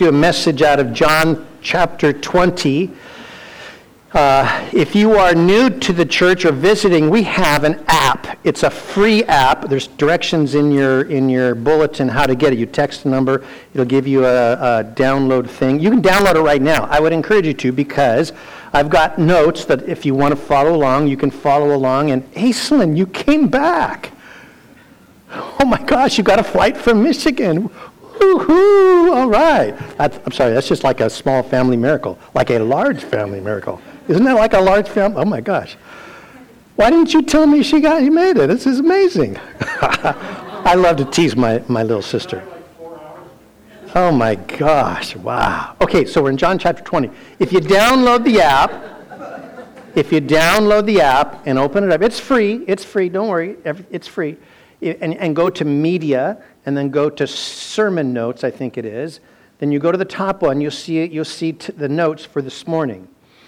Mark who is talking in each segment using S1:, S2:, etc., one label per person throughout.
S1: do a message out of John chapter 20. If you are new to the church or visiting, we have an app. It's a free app. There's directions in your bulletin how to get it. You text the number. It'll give you a download thing. You can download it right now. I would encourage you to, because I've got notes that if you want to follow along, you can follow along. And Aislinn, you came back. Oh my gosh, you got a flight from Michigan. Woo-hoo! All right. I'm sorry, that's just like a small family miracle, like a large family miracle. Isn't that like a large family? Oh my gosh. Why didn't you tell me you made it? This is amazing. I love to tease my little sister. Oh my gosh, wow. Okay, so we're in John chapter 20. If you download the app and open it up, it's free, don't worry, it's free. And go to media, and then go to sermon notes, I think it is. Then you go to the top one, you'll see the notes for this morning.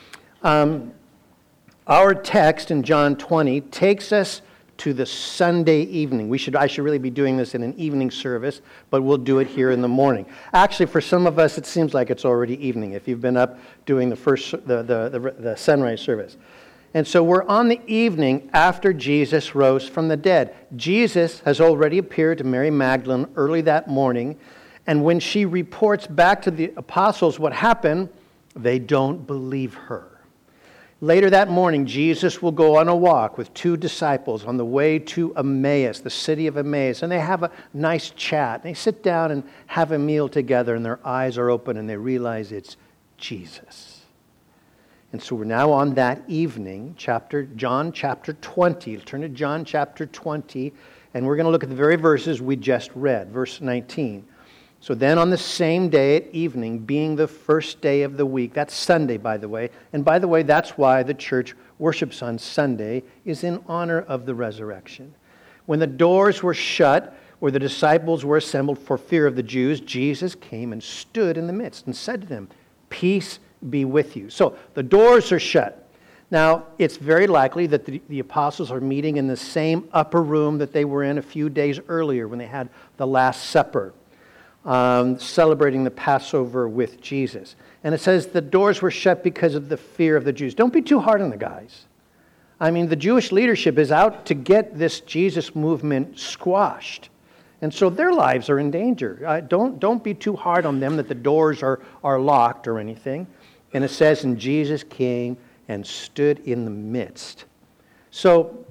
S1: Our text in John 20 takes us to the Sunday evening. I should really be doing this in an evening service, but we'll do it here in the morning. Actually, for some of us, it seems like it's already evening if you've been up doing the sunrise service. And so we're on the evening after Jesus rose from the dead. Jesus has already appeared to Mary Magdalene early that morning, and when she reports back to the apostles what happened, they don't believe her. Later that morning, Jesus will go on a walk with two disciples on the way to Emmaus, the city of Emmaus, and they have a nice chat. They sit down and have a meal together, and their eyes are open, and they realize it's Jesus. And so we're now on that evening, John chapter 20. Turn to John chapter 20, and we're going to look at the very verses we just read, verse 19. So then on the same day at evening, being the first day of the week, that's Sunday, by the way. And by the way, that's why the church worships on Sunday, is in honor of the resurrection. When the doors were shut, where the disciples were assembled for fear of the Jews, Jesus came and stood in the midst and said to them, "Peace be with you." So the doors are shut. Now, it's very likely that the apostles are meeting in the same upper room that they were in a few days earlier when they had the Last Supper, celebrating the Passover with Jesus. And it says the doors were shut because of the fear of the Jews. Don't be too hard on the guys. I mean, the Jewish leadership is out to get this Jesus movement squashed. And so their lives are in danger. Don't be too hard on them that the doors are locked or anything. And it says, and Jesus came and stood in the midst. So,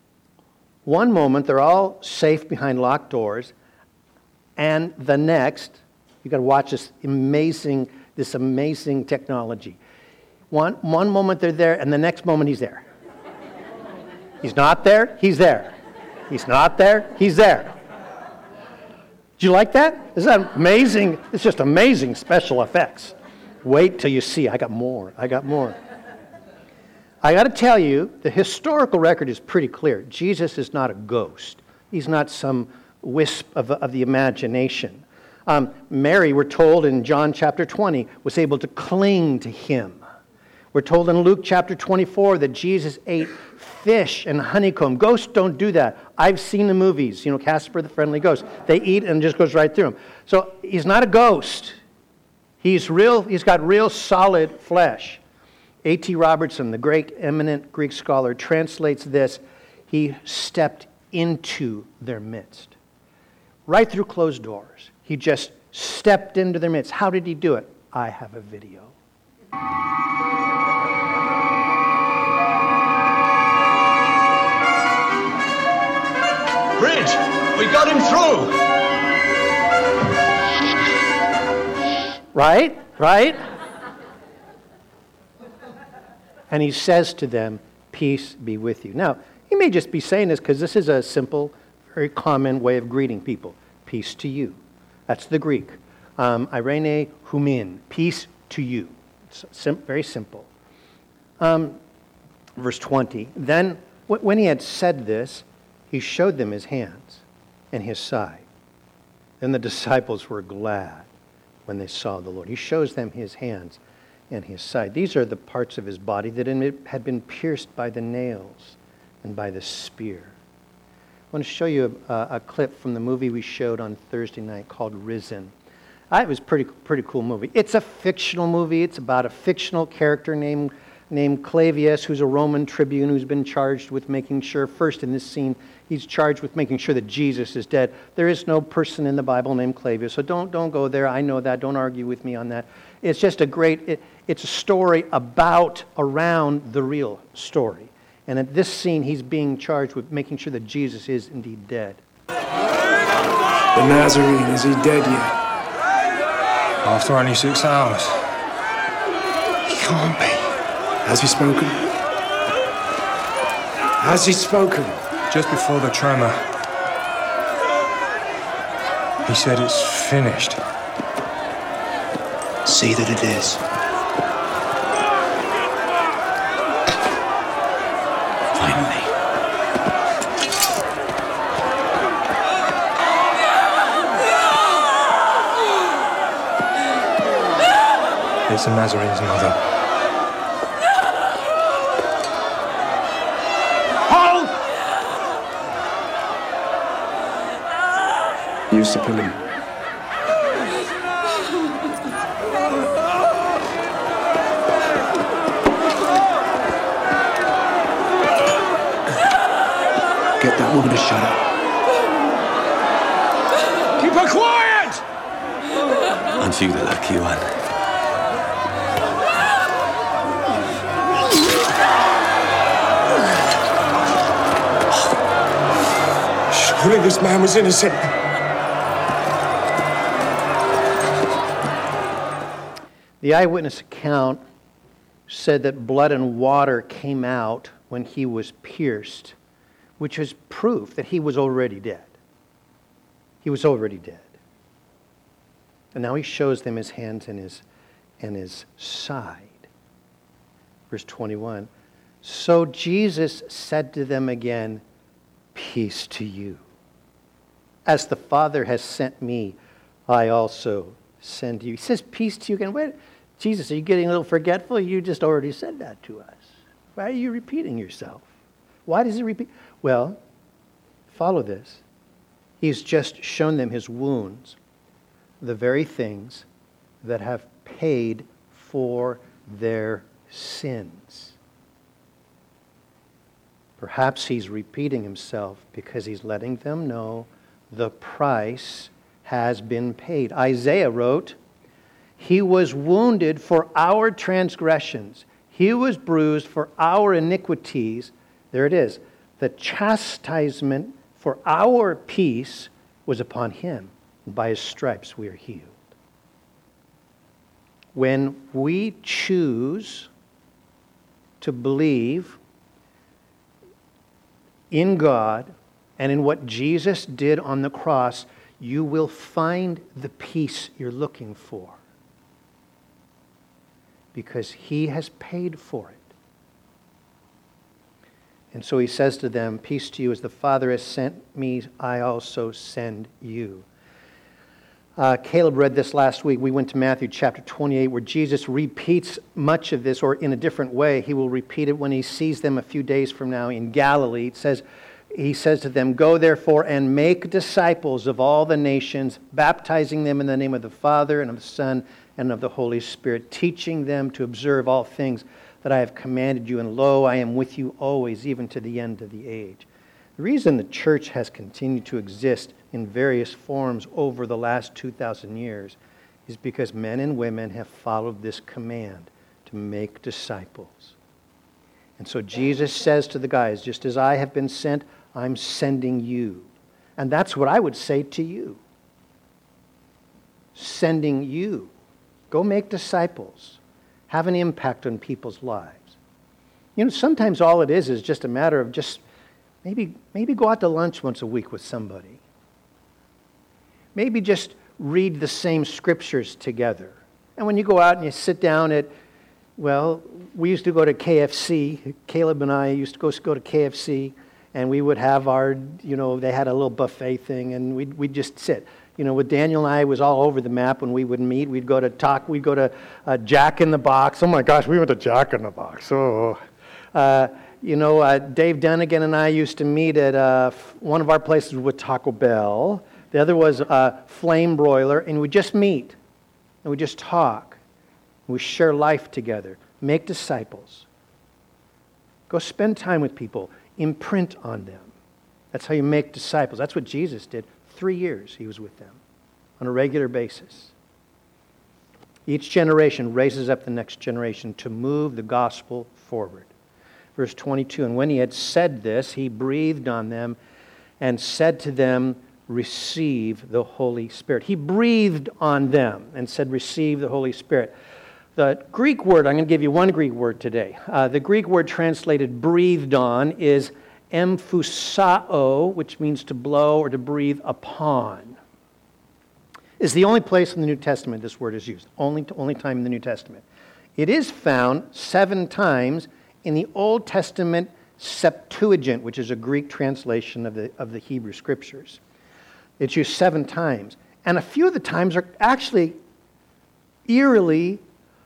S1: one moment, they're all safe behind locked doors. And the next, you've got to watch this amazing technology. One moment they're there, and the next moment he's there. He's not there, he's there. He's not there, he's there. Do you like that? Isn't that amazing? It's just amazing special effects. Wait till you see. I got more. I got to tell you, the historical record is pretty clear. Jesus is not a ghost. He's not some wisp of the imagination. Mary, we're told in John chapter 20, was able to cling to him. We're told in Luke chapter 24 that Jesus ate fish and honeycomb. Ghosts don't do that. I've seen the movies, Casper the Friendly Ghost. They eat and it just goes right through them. So he's not a ghost. He's real. He's got real solid flesh. A.T. Robertson, the great eminent Greek scholar, translates this: he stepped into their midst. Right through closed doors. He just stepped into their midst. How did he do it? I have a video.
S2: Bridge, we got him through.
S1: Right? And he says to them, "Peace be with you." Now, he may just be saying this because this is a simple, very common way of greeting people. Peace to you. That's the Greek. Irene humin. Peace to you. It's very simple. Verse 20. Then, when he had said this, he showed them his hands and his side. Then the disciples were glad when they saw the Lord. He shows them his hands and his side. These are the parts of his body that had been pierced by the nails and by the spear. I want to show you a clip from the movie we showed on Thursday night called Risen. It was pretty cool movie. It's a fictional movie. It's about a fictional character named Clavius, who's a Roman tribune who's been charged with making sure, first in this scene, he's charged with making sure that Jesus is dead. There is no person in the Bible named Clavius, so don't go there. I know that. Don't argue with me on that. It's just it's a story around the real story. And at this scene, he's being charged with making sure that Jesus is indeed dead.
S3: The Nazarene, is he dead yet?
S4: After only 6 hours.
S3: He can't be. Has he spoken? Has he spoken?
S4: Just before the tremor, he said it's finished.
S3: See that it is. Finally.
S4: It's the Nazarene's mother.
S3: Use the pillow. Get that woman to shut up.
S2: Keep her quiet!
S5: Aren't you the lucky one?
S3: Surely this man was innocent.
S1: The eyewitness account said that blood and water came out when he was pierced, which is proof that he was already dead. He was already dead. And now he shows them his hands and his side. Verse 21. So Jesus said to them again, peace to you. As the Father has sent me, I also send you. He says peace to you again. Wait, Jesus, are you getting a little forgetful? You just already said that to us. Why are you repeating yourself? Why does he repeat? Well, follow this. He's just shown them his wounds, the very things that have paid for their sins. Perhaps he's repeating himself because he's letting them know the price has been paid. Isaiah wrote, he was wounded for our transgressions. He was bruised for our iniquities. There it is. The chastisement for our peace was upon him. And by his stripes we are healed. When we choose to believe in God and in what Jesus did on the cross, you will find the peace you're looking for. Because he has paid for it. And so he says to them, peace to you, as the Father has sent me, I also send you. Caleb read this last week. We went to Matthew chapter 28, where Jesus repeats much of this, or in a different way. He will repeat it when he sees them a few days from now in Galilee. He says to them, go therefore and make disciples of all the nations, baptizing them in the name of the Father and of the Son and of the Holy Spirit, teaching them to observe all things that I have commanded you. And lo, I am with you always, even to the end of the age. The reason the church has continued to exist in various forms over the last 2,000 years is because men and women have followed this command to make disciples. And so Jesus says to the guys, just as I have been sent, I'm sending you. And that's what I would say to you. Sending you. Go make disciples. Have an impact on people's lives. You know, sometimes all it is just a matter of just maybe go out to lunch once a week with somebody. Maybe just read the same scriptures together. And when you go out and you sit down at, well, we used to go to KFC. Caleb and I used to go to KFC, and we would have our, they had a little buffet thing, and we'd just sit. With Daniel and I, it was all over the map when we would meet. We'd go to Jack in the Box. Oh my gosh, we went to Jack in the Box. Dave Dunnigan and I used to meet at one of our places with Taco Bell. The other was Flame Broiler, and we'd just meet. and we just talk. We share life together. Make disciples. Go spend time with people. Imprint on them. That's how you make disciples. That's what Jesus did. 3 years he was with them on a regular basis. Each generation raises up the next generation to move the gospel forward. Verse 22, and when he had said this, he breathed on them and said to them, receive the Holy Spirit. He breathed on them and said, receive the Holy Spirit. The Greek word, I'm going to give you one Greek word today. The Greek word translated breathed on is emphusao, which means to blow or to breathe upon. Is the only place in the New Testament this word is used. Only time in the New Testament. It is found 7 times in the Old Testament Septuagint, which is a Greek translation of the Hebrew Scriptures. It's used 7 times. And a few of the times are actually eerily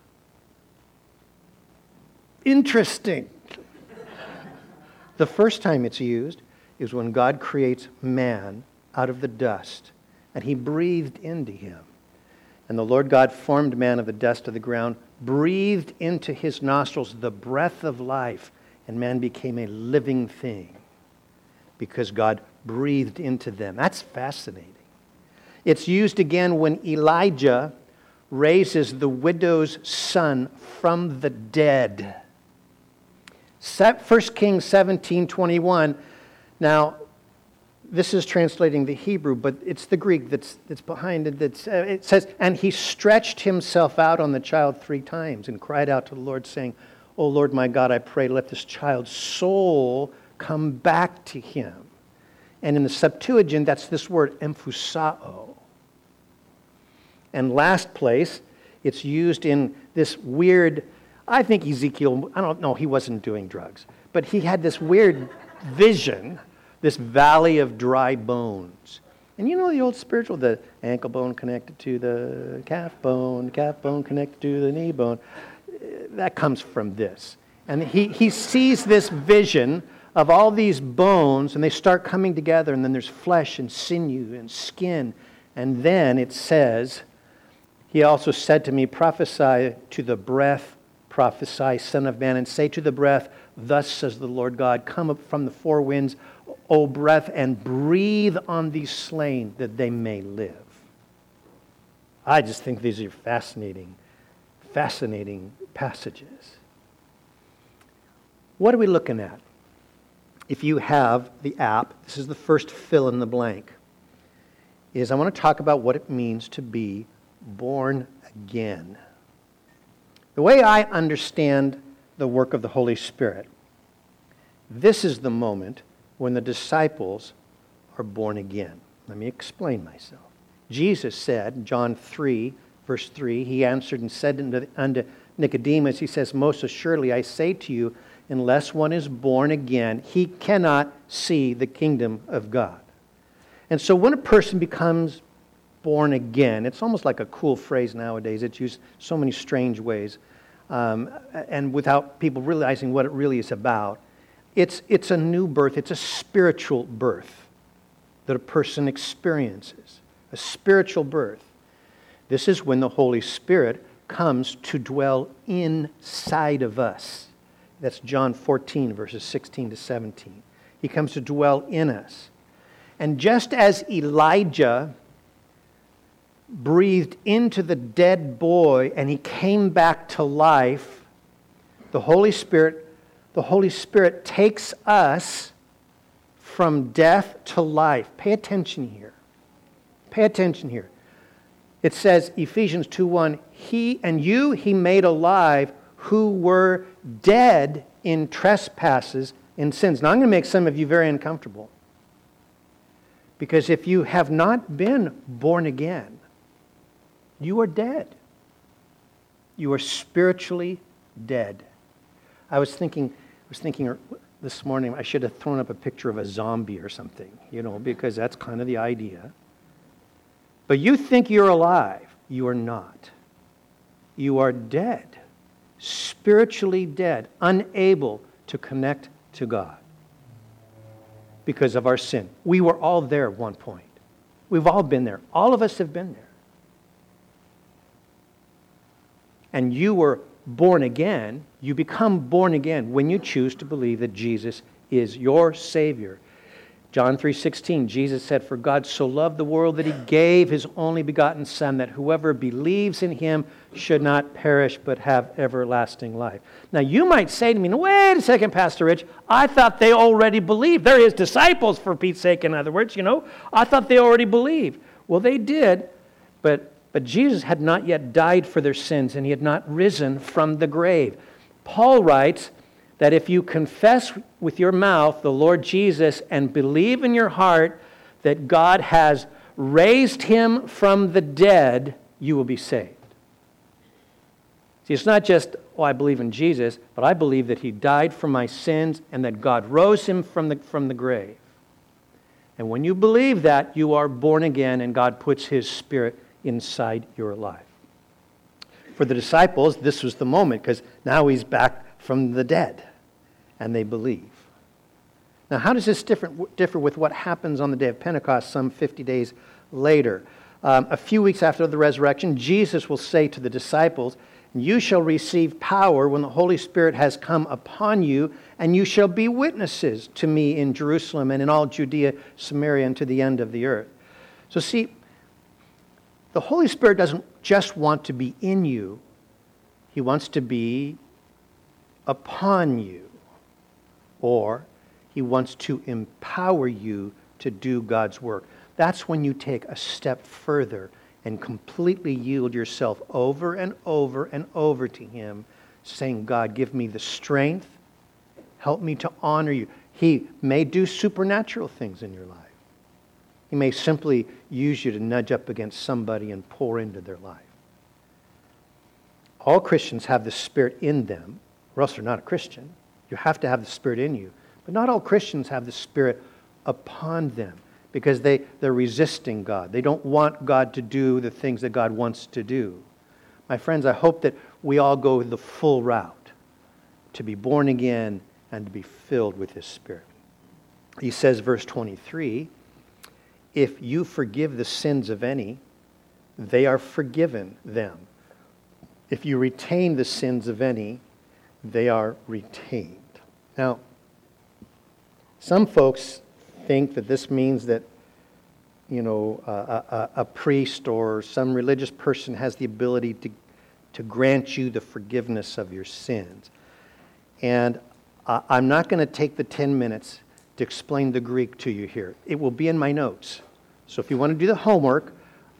S1: interesting. The first time it's used is when God creates man out of the dust, and he breathed into him. And the Lord God formed man of the dust of the ground, breathed into his nostrils the breath of life, and man became a living thing because God breathed into them. That's fascinating. It's used again when Elijah raises the widow's son from the dead. 1 Kings 17:21. Now, this is translating the Hebrew, but it's the Greek that's behind it. It says, and he stretched himself out on the child 3 times and cried out to the Lord, saying, O Lord my God, I pray, let this child's soul come back to him. And in the Septuagint, that's this word, emphusao. And last place, it's used in this weird, I think Ezekiel, I don't know, he wasn't doing drugs, but he had this weird vision, this valley of dry bones. And you know the old spiritual, the ankle bone connected to the calf bone connected to the knee bone. That comes from this. And he sees this vision of all these bones, and they start coming together, and then there's flesh and sinew and skin. And then it says, he also said to me, prophesy to the breath, prophesy, Son of Man, and say to the breath, thus says the Lord God, come up from the 4 winds, O breath, and breathe on these slain that they may live. I just think these are fascinating passages. What are we looking at? If you have the app, this is the first fill in the blank, is I want to talk about what it means to be born again. The way I understand the work of the Holy Spirit, this is the moment when the disciples are born again. Let me explain myself. Jesus said, John 3, verse 3, he answered and said unto Nicodemus, he says, most assuredly I say to you, unless one is born again, he cannot see the kingdom of God. And so when a person becomes born again, it's almost like a cool phrase nowadays. It's used so many strange ways, and without people realizing what it really is about. It's a new birth. It's a spiritual birth that a person experiences, a spiritual birth. This is when the Holy Spirit comes to dwell inside of us. That's John 14, verses 16 to 17. He comes to dwell in us. And just as Elijah breathed into the dead boy and he came back to life, the Holy Spirit takes us from death to life. Pay attention here. Pay attention here. It says, Ephesians 2:1, he made alive who were dead in trespasses and sins. Now I'm going to make some of you very uncomfortable. Because if you have not been born again, you are dead. You are spiritually dead. I was thinking this morning I should have thrown up a picture of a zombie or something, because that's kind of the idea. But you think you're alive. You are not. You are dead. Spiritually dead, unable to connect to God because of our sin. We were all there at one point. We've all been there. All of us have been there. and you were born again, you become born again when you choose to believe that Jesus is your Savior. John 3:16, Jesus said, "For God so loved the world that He gave His only begotten Son, that whoever believes in Him should not perish but have everlasting life." Now you might say to me, "Wait a second, Pastor Rich, I thought they already believed. They're His disciples, for Pete's sake, in other words, I thought they already believed." Well, they did, but Jesus had not yet died for their sins, and He had not risen from the grave. Paul writes that if you confess with your mouth the Lord Jesus and believe in your heart that God has raised Him from the dead, you will be saved. See, it's not just, I believe in Jesus, but I believe that He died for my sins and that God rose Him from the grave. And when you believe that, you are born again and God puts His Spirit inside your life. For the disciples, this was the moment, because now He's back from the dead, and they believe. Now, how does this differ with what happens on the day of Pentecost some 50 days later? A few weeks after the resurrection, Jesus will say to the disciples, "You shall receive power when the Holy Spirit has come upon you, and you shall be witnesses to me in Jerusalem and in all Judea, Samaria, and to the end of the earth." So see, the Holy Spirit doesn't just want to be in you. He wants to be upon you. Or He wants to empower you to do God's work. That's when you take a step further and completely yield yourself over and over and over to Him, saying, "God, give me the strength. Help me to honor you." He may do supernatural things in your life. He may simply use you to nudge up against somebody and pour into their life. All Christians have the Spirit in them, or else they're not a Christian. You have to have the Spirit in you. But not all Christians have the Spirit upon them, because they're resisting God. They don't want God to do the things that God wants to do. My friends, I hope that we all go the full route to be born again and to be filled with His Spirit. He says, verse 23, "If you forgive the sins of any, they are forgiven them. If you retain the sins of any, they are retained." Now, some folks think that this means that, a priest or some religious person has the ability to grant you the forgiveness of your sins. And I'm not going to take the 10 minutes to explain the Greek to you here. It will be in my notes. So if you want to do the homework,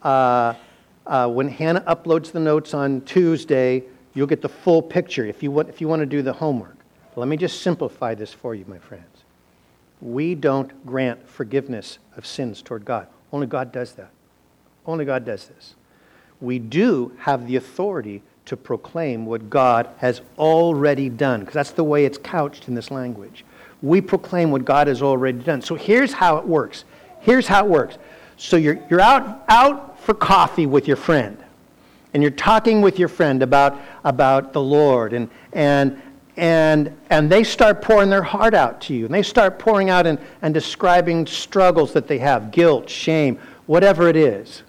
S1: when Hannah uploads the notes on Tuesday, you'll get the full picture if you want to do the homework. But let me just simplify this for you, my friends. We don't grant forgiveness of sins toward God. Only God does that. Only God does this. We do have the authority to proclaim what God has already done, because that's the way it's couched in this language. We proclaim what God has already done. So here's how it works. So you're out for coffee with your friend, and you're talking with your friend about the Lord, and they start pouring their heart out to you, and they start pouring out and describing struggles that they have, guilt, shame, whatever it is.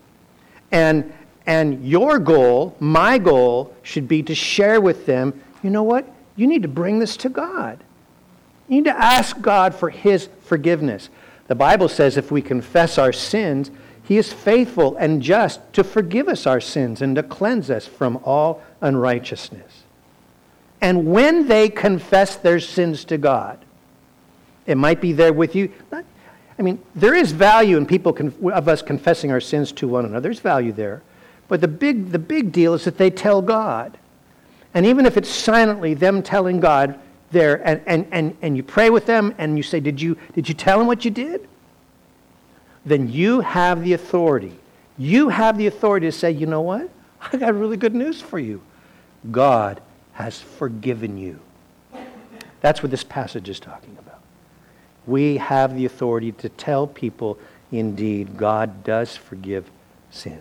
S1: And your goal, my goal, should be to share with them, you know what? You need to bring this to God. You need to ask God for His forgiveness. The Bible says if we confess our sins, He is faithful and just to forgive us our sins and to cleanse us from all unrighteousness. And when they confess their sins to God, it might be there with you. There is value in of us confessing our sins to one another. There's value there. But the big deal is that they tell God. And even if it's silently them telling God there, and you pray with them and you say, did you tell Him what you did? Then you have the authority. You have the authority to say, you know what? I got really good news for you. God has forgiven you. That's what this passage is talking about. We have the authority to tell people, indeed, God does forgive sins.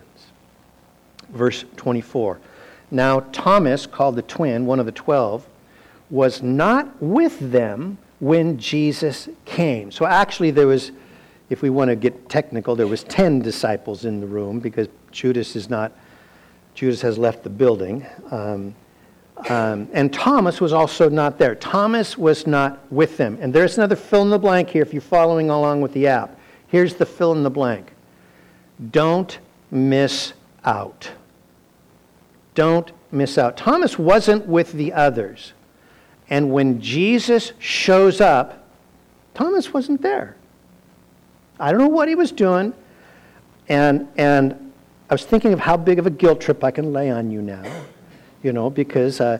S1: Verse 24. Now Thomas, called the twin, one of the 12, was not with them when Jesus came. So actually there was, if we want to get technical, there was 10 disciples in the room, because Judas is not Judas has left the building. And Thomas was also not there. Thomas was not with them. And there's another fill in the blank here if you're following along with the app. Here's the fill in the blank. Don't miss out. Don't miss out. Thomas wasn't with the others. And when Jesus shows up, Thomas wasn't there. I don't know what he was doing. And I was thinking of how big of a guilt trip I can lay on you now. Because I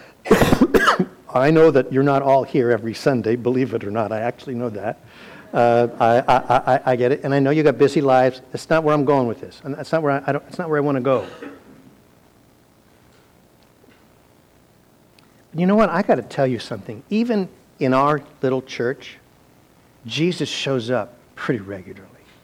S1: know that you're not all here every Sunday, believe it or not. I actually know that. I get it. And I know you got busy lives. That's not where I'm going with this. And that's not where it's not where I want to go. You know what? I got to tell you something. Even in our little church, Jesus shows up pretty regularly.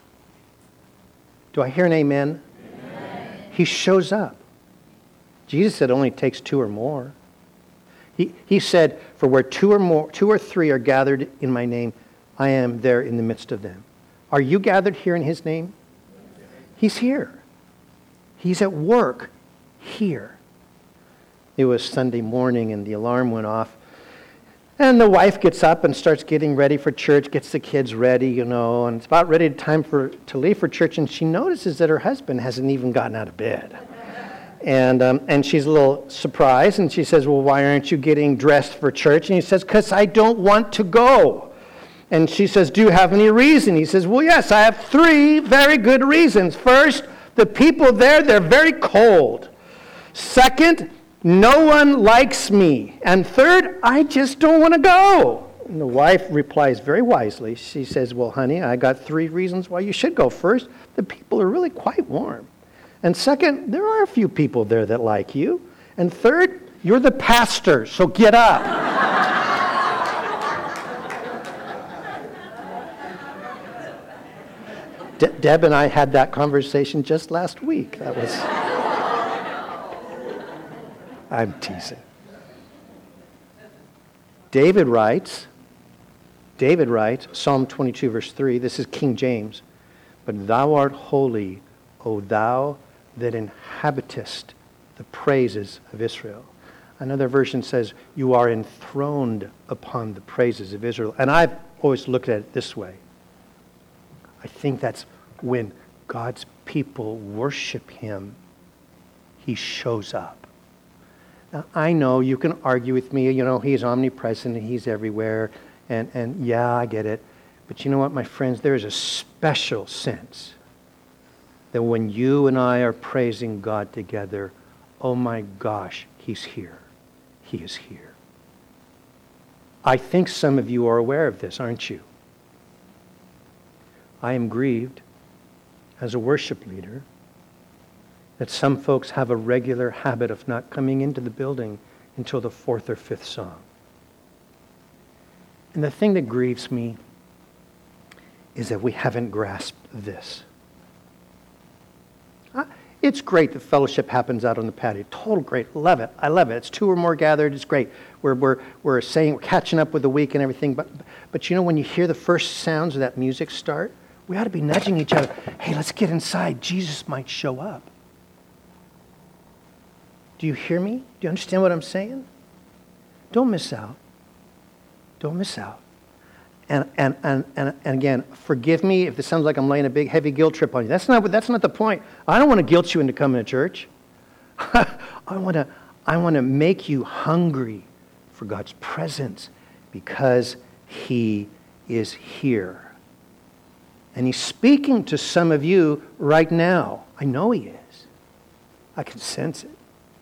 S1: Do I hear an amen? Amen. He shows up. Jesus said it only takes 2 or more. He said, for where 2 or 3 are gathered in my name, I am there in the midst of them. Are you gathered here in his name? He's here. He's at work here. It was Sunday morning and the alarm went off. And the wife gets up and starts getting ready for church, gets the kids ready, and it's about ready time to leave for church, and she notices that her husband hasn't even gotten out of bed. And she's a little surprised, and she says, well, why aren't you getting dressed for church? And he says, because I don't want to go. And she says, do you have any reason? He says, well, yes, I have 3 very good reasons. First, the people there, they're very cold. Second, no one likes me. And third, I just don't want to go. And the wife replies very wisely. She says, well, honey, I got 3 reasons why you should go. First, the people are really quite warm. And second, there are a few people there that like you. And third, you're the pastor, so get up. Deb and I had that conversation just last week. That was... I'm teasing. David writes, Psalm 22, verse 3, this is King James, but thou art holy, O thou that inhabitest the praises of Israel. Another version says, you are enthroned upon the praises of Israel. And I've always looked at it this way. I think that's when God's people worship him, he shows up. Now, I know you can argue with me, he's omnipresent and he's everywhere. And yeah, I get it. But you know what, my friends? There is a special sense that when you and I are praising God together, oh my gosh, he's here. He is here. I think some of you are aware of this, aren't you? I am grieved as a worship leader that some folks have a regular habit of not coming into the building until the 4th or 5th song. And the thing that grieves me is that we haven't grasped this. It's great that fellowship happens out on the patio. Total great. Love it. I love it. It's 2 or more gathered. It's great. We're catching up with the week and everything. But when you hear the first sounds of that music start, we ought to be nudging each other. Hey, let's get inside. Jesus might show up. Do you hear me? Do you understand what I'm saying? Don't miss out. Don't miss out. And again, forgive me if this sounds like I'm laying a big, heavy guilt trip on you. That's not the point. I don't want to guilt you into coming to church. I want to make you hungry for God's presence because he is here. And he's speaking to some of you right now. I know he is. I can sense it.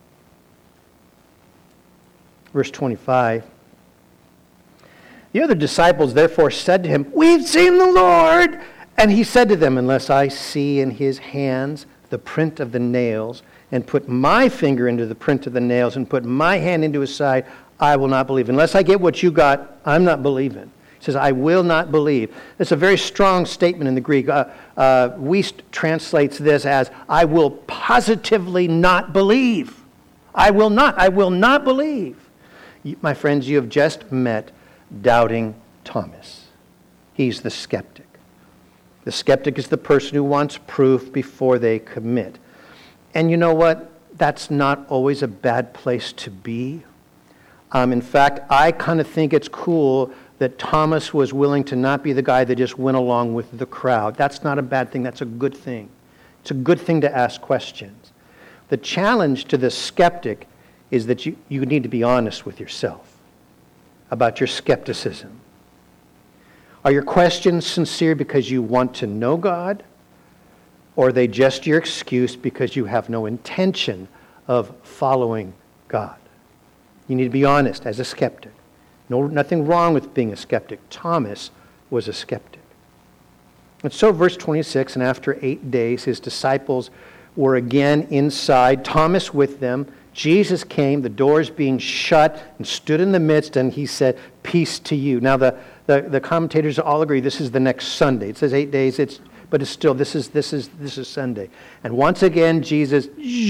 S1: Verse 25. The other disciples therefore said to him, we've seen the Lord. And he said to them, unless I see in his hands the print of the nails, and put my finger into the print of the nails, and put my hand into his side, I will not believe. Unless I get what you got, I'm not believing. He says, I will not believe. It's a very strong statement in the Greek. Wuest translates this as, I will positively not believe. I will not believe. My friends, you have just met doubting Thomas. He's the skeptic. The skeptic is the person who wants proof before they commit. And you know what? that's not always a bad place to be. In fact, I kind of think it's cool that Thomas was willing to not be the guy that just went along with the crowd. That's not a bad thing. That's a good thing. It's a good thing to ask questions. The challenge to the skeptic is that you need to be honest with yourself about your skepticism. Are your questions sincere because you want to know God? Or are they just your excuse because you have no intention of following God? You need to be honest as a skeptic. Nothing wrong with being a skeptic. Thomas was a skeptic. And so verse 26, and after 8 days, his disciples were again inside, Thomas with them. Jesus came, the doors being shut, and stood in the midst, and he said, "Peace to you." Now the commentators all agree this is the next Sunday. It says 8 days, but it's still, this is Sunday. And once again, Jesus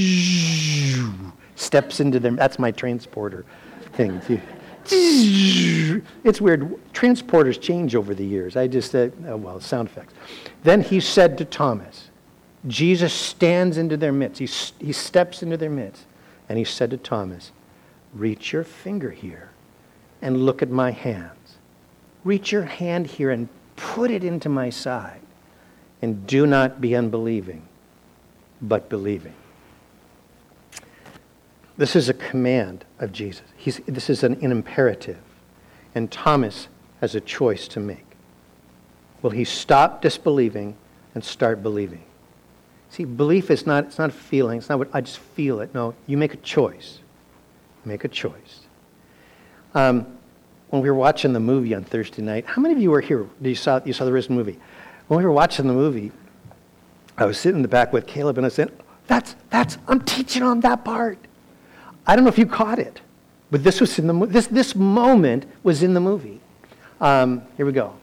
S1: steps into them. That's my transporter thing. It's weird. Transporters change over the years. I just said, sound effects. Then he said to Thomas, Jesus stands into their midst. He steps into their midst. And he said to Thomas, reach your finger here and look at my hands. Reach your hand here and put it into my side. And do not be unbelieving, but believing. This is a command of Jesus. This is an imperative. And Thomas has a choice to make. Will he stop disbelieving and start believing? See, belief is not, it's not a feeling. It's not what I just feel it. No, you make a choice. Make a choice. When we were watching the movie on Thursday night, how many of you were here? You saw the Risen movie? When we were watching the movie, I was sitting in the back with Caleb and I said, I'm teaching on that part. I don't know if you caught it, but this was in the this moment was in the movie. Here we go.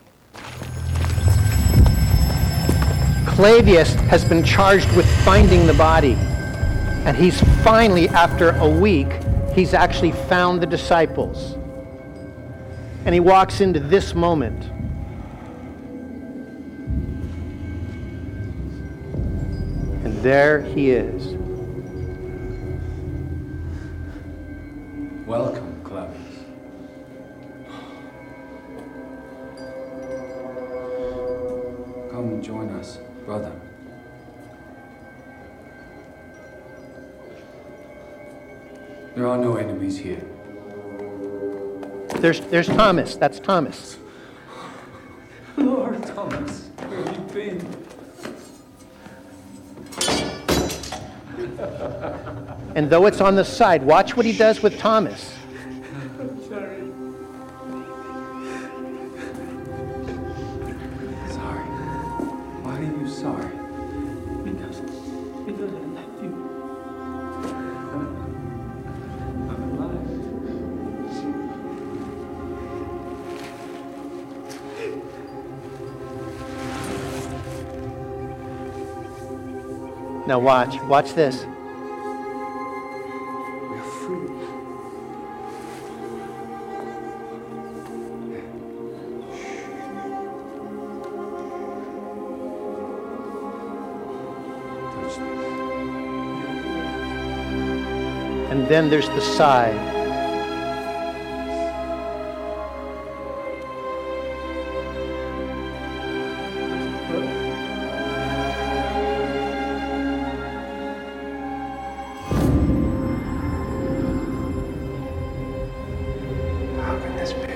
S1: Clavius has been charged with finding the body, and he's finally, after a week, he's actually found the disciples. And he walks into this moment. And there he is.
S6: Welcome, Clavius. Come and join us, brother. There are no enemies here.
S1: There's Thomas. That's Thomas.
S6: Lord Thomas, where have you been?
S1: And though it's on the side, watch what he does with Thomas.
S6: Sorry. Sorry. Why are you sorry? Because I left you. I'm alive.
S1: Now watch this.
S6: We're free. Touch me.
S1: And then there's the side.
S6: How can this be?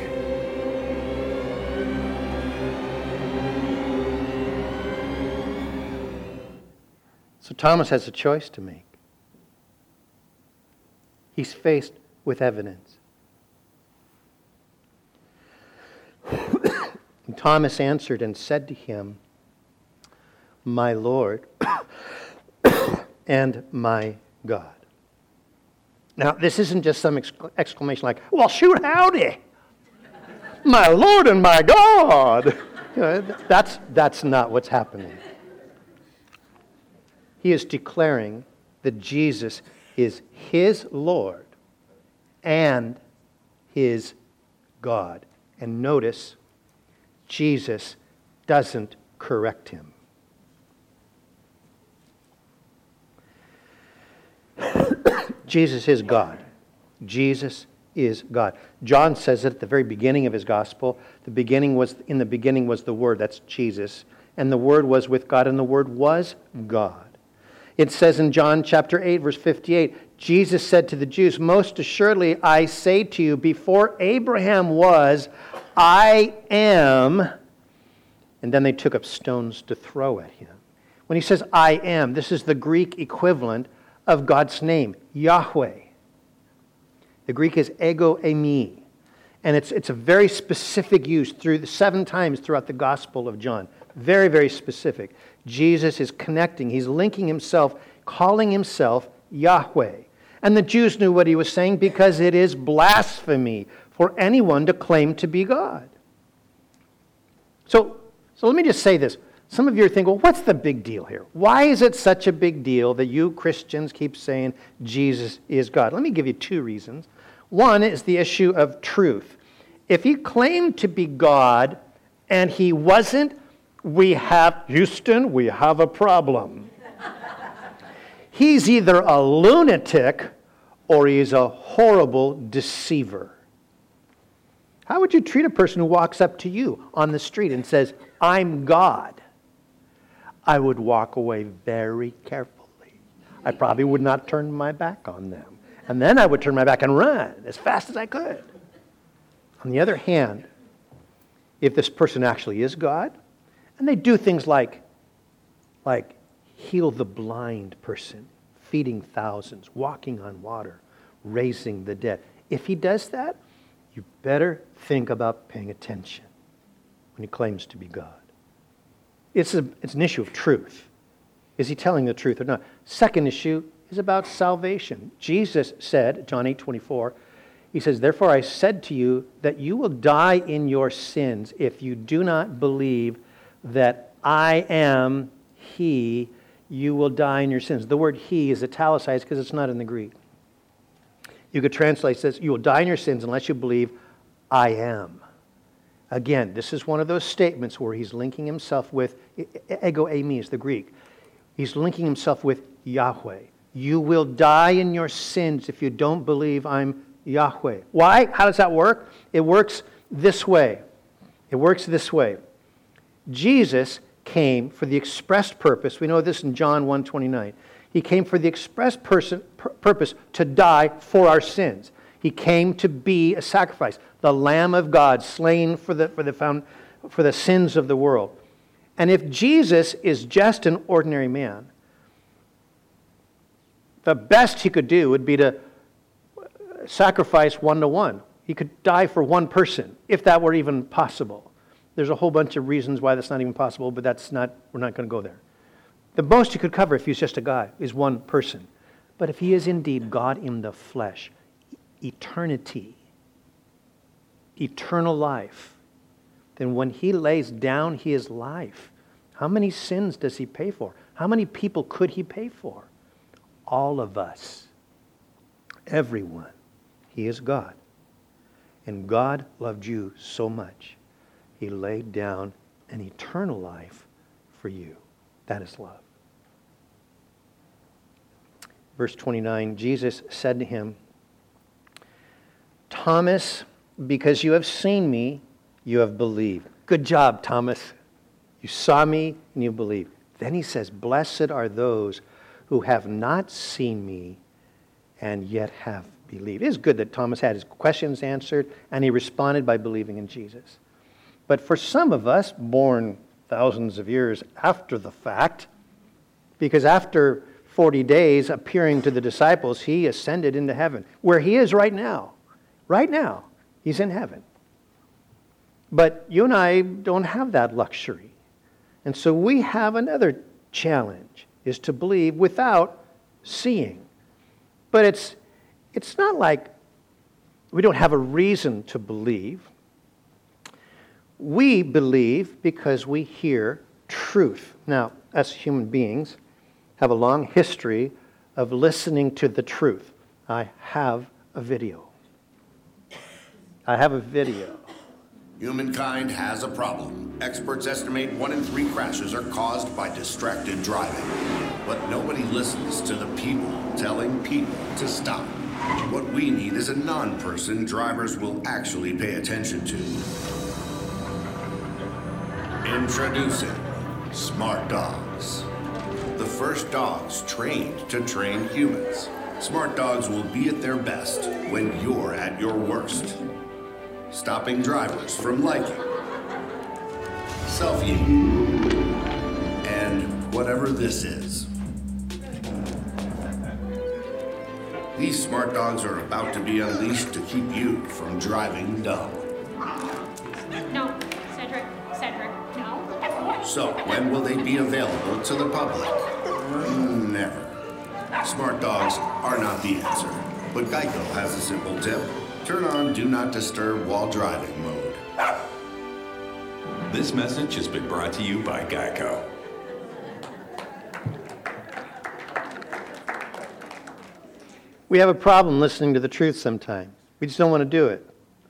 S1: So Thomas has a choice to make. He's faced with evidence. And Thomas answered and said to him, "My Lord and my God." Now, this isn't just some exclamation like, "Well, shoot, howdy! My Lord and my God!" You know, that's not what's happening. He is declaring that Jesus is his Lord and his God. And notice, Jesus doesn't correct him. Jesus is God. Jesus is God. John says it at the very beginning of his gospel. In the beginning was the Word, that's Jesus. And the Word was with God, and the Word was God. It says in John chapter 8, verse 58, Jesus said to the Jews, "Most assuredly I say to you, before Abraham was, I am." And then they took up stones to throw at him. When he says, I am, this is the Greek equivalent of God's name, Yahweh. The Greek is ego eimi. And it's a very specific use through 7 times throughout the Gospel of John. Very, very specific. Jesus is connecting. He's linking himself, calling himself Yahweh. And the Jews knew what he was saying because it is blasphemy for anyone to claim to be God. So let me just say this. Some of you are thinking, well, what's the big deal here? Why is it such a big deal that you Christians keep saying Jesus is God? Let me give you 2 reasons. One is the issue of truth. If he claimed to be God and he wasn't, Houston, we have a problem. He's either a lunatic or he's a horrible deceiver. How would you treat a person who walks up to you on the street and says, I'm God? I would walk away very carefully. I probably would not turn my back on them. And then I would turn my back and run as fast as I could. On the other hand, if this person actually is God, and they do things like heal the blind person, feeding thousands, walking on water, raising the dead. If he does that, you better think about paying attention when he claims to be God. It's an issue of truth. Is he telling the truth or not? Second issue is about salvation. Jesus said, John 8:24, he says, therefore I said to you that you will die in your sins if you do not believe that I am he. You will die in your sins. The word he is italicized because it's not in the Greek. You could translate this, you will die in your sins unless you believe I am. Again, this is one of those statements where he's linking himself with, ego eimi is the Greek. He's linking himself with Yahweh. You will die in your sins if you don't believe I'm Yahweh. Why? How does that work? It works this way. Jesus came for the express purpose, we know this in John 1:29. He came for the express purpose to die for our sins. He came to be a sacrifice, the Lamb of God slain for the sins of the world. And if Jesus is just an ordinary man, the best he could do would be to sacrifice 1-to-1. He could die for one person, if that were even possible. There's a whole bunch of reasons why that's not even possible, but we're not going to go there. The most he could cover if he's just a guy is one person. But if he is indeed God in the flesh, eternity, eternal life, then when he lays down his life, how many sins does he pay for? How many people could he pay for? All of us. Everyone. He is God. And God loved you so much. He laid down an eternal life for you. That is love. Verse 29, Jesus said to him, Thomas, because you have seen me, you have believed. Good job, Thomas. You saw me and you believed. Then he says, blessed are those who have not seen me and yet have believed. It is good that Thomas had his questions answered and he responded by believing in Jesus. But for some of us, born thousands of years after the fact, because after 40 days appearing to the disciples, he ascended into heaven, where he is right now. Right now, he's in heaven. But you and I don't have that luxury. And so we have another challenge, is to believe without seeing. But it's not like we don't have a reason to believe. We believe because we hear truth. Now, us human beings have a long history of listening to the truth. I have a video.
S7: Humankind has a problem. Experts estimate 1 in 3 crashes are caused by distracted driving. But nobody listens to the people telling people to stop. What we need is a non-person drivers will actually pay attention to. Introducing Smart Dogs. The first dogs trained to train humans. Smart Dogs will be at their best when you're at your worst. Stopping drivers from liking, selfieing, and whatever this is. These Smart Dogs are about to be unleashed to keep you from driving dumb.
S8: No, Cedric, no.
S7: So, when will they be available to the public? Never. Smart Dogs are not the answer, but Geico has a simple tip. Turn on Do Not Disturb While Driving mode.
S3: This message has been brought to you by Geico.
S1: We have a problem listening to the truth sometimes. We just don't want to do it.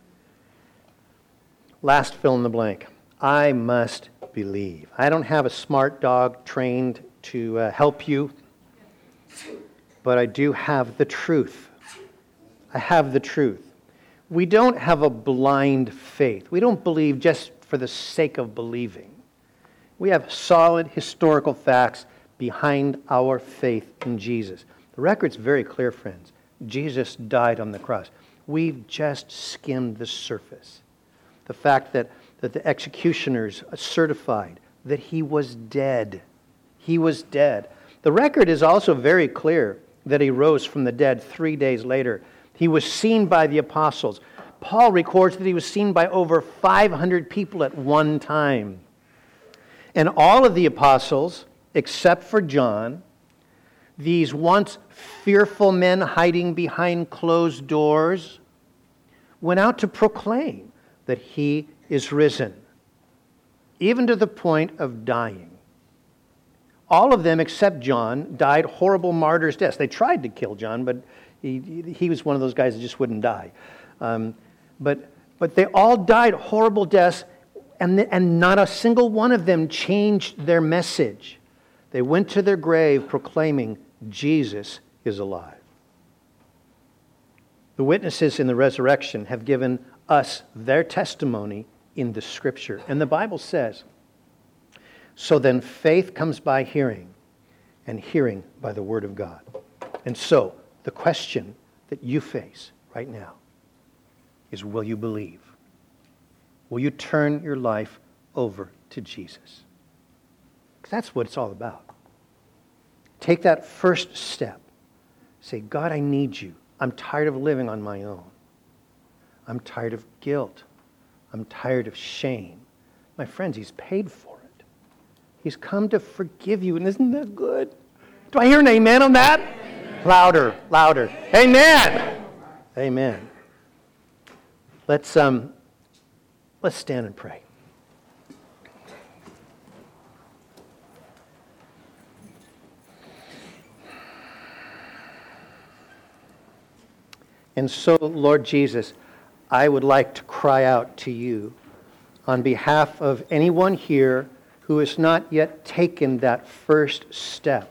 S1: Last fill in the blank. I must believe. I don't have a smart dog trained to help you, but I do have the truth. I have the truth. We don't have a blind faith. We don't believe just for the sake of believing. We have solid historical facts behind our faith in Jesus. The record's very clear, friends. Jesus died on the cross. We've just skimmed the surface. The fact that the executioners certified that he was dead. He was dead. The record is also very clear that he rose from the dead 3 days later. He was seen by the apostles. Paul records that he was seen by over 500 people at one time. And all of the apostles, except for John, these once fearful men hiding behind closed doors, went out to proclaim that he is risen, even to the point of dying. All of them, except John, died horrible martyrs' deaths. They tried to kill John, but he was one of those guys that just wouldn't die. But they all died horrible deaths, and not a single one of them changed their message. They went to their grave proclaiming, Jesus is alive. The witnesses in the resurrection have given us their testimony in the Scripture. And the Bible says, so then faith comes by hearing, and hearing by the Word of God. And so, the question that you face right now is, will you believe? Will you turn your life over to Jesus? Because that's what it's all about. Take that first step. Say, God, I need you. I'm tired of living on my own. I'm tired of guilt. I'm tired of shame. My friends, He's paid for it. He's come to forgive you, and isn't that good? Do I hear an amen on that? Amen. Louder, louder. Amen. Amen. Let's stand and pray. And so, Lord Jesus, I would like to cry out to you on behalf of anyone here who has not yet taken that first step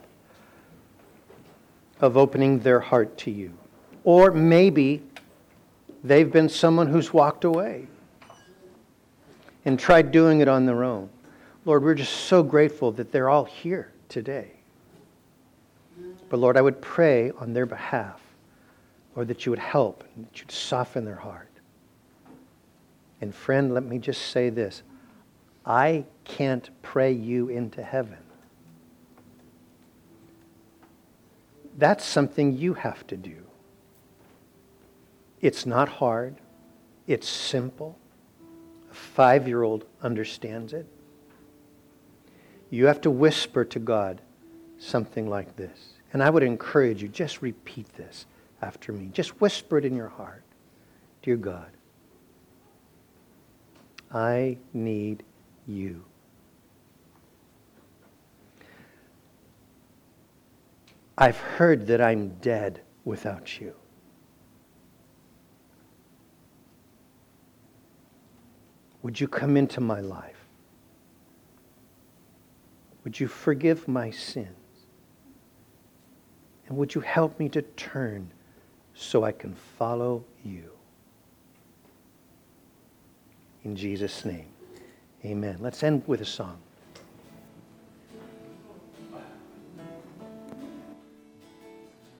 S1: of opening their heart to you. Or maybe they've been someone who's walked away and tried doing it on their own. Lord, we're just so grateful that they're all here today. But Lord, I would pray on their behalf, Lord, that you would help, and that you'd soften their heart. And friend, let me just say this. I can't pray you into heaven. That's something you have to do. It's not hard. It's simple. A 5-year-old understands it. You have to whisper to God something like this. And I would encourage you, just repeat this after me. Just whisper it in your heart. Dear God, I need you. I've heard that I'm dead without you. Would you come into my life? Would you forgive my sins? And would you help me to turn so I can follow you? In Jesus' name, amen. Let's end with a song.